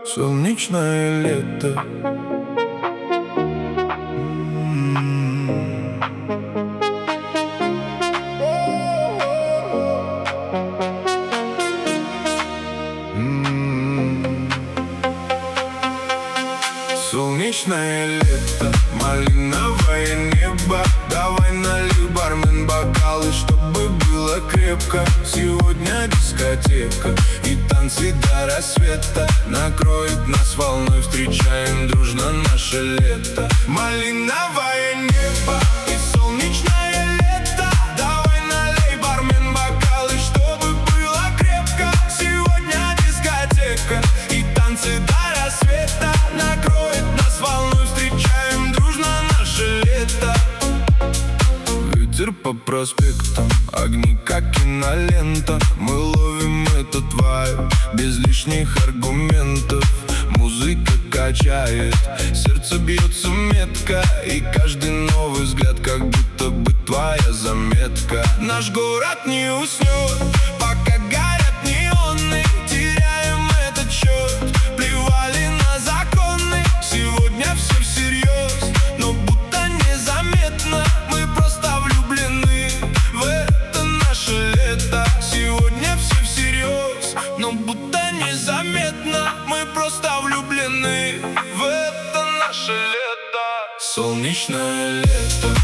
Солнечное лето. Солнечное лето, малиновое небо. Давай налей, бармен, бокалы, чтобы было крепко. Сегодня дискотека и танцы до рассвета накроют нас волной, встречаем дружно наше лето. Малиновое небо и солнечное лето. Давай налей, бармен, бокалы, чтобы было крепко. Сегодня дискотека и танцы до рассвета накроют нас волной, встречаем дружно наше лето. Ветер по проспектам, огни как кинолента. Мы ловим этот вайб без лишних аргументов. Музыка качает, сердце бьется метко, и каждый новый взгляд как будто бы твоя заметка. Наш город не уснет, пока горят неоны. Теряем этот счет, плевали на законы. Сегодня все всерьез, но будто незаметно. Мы просто влюблены в это наше лето. Сегодня все всерьез, но будто незаметно. Мы просто влюблены в это наше лето. Солнечное лето.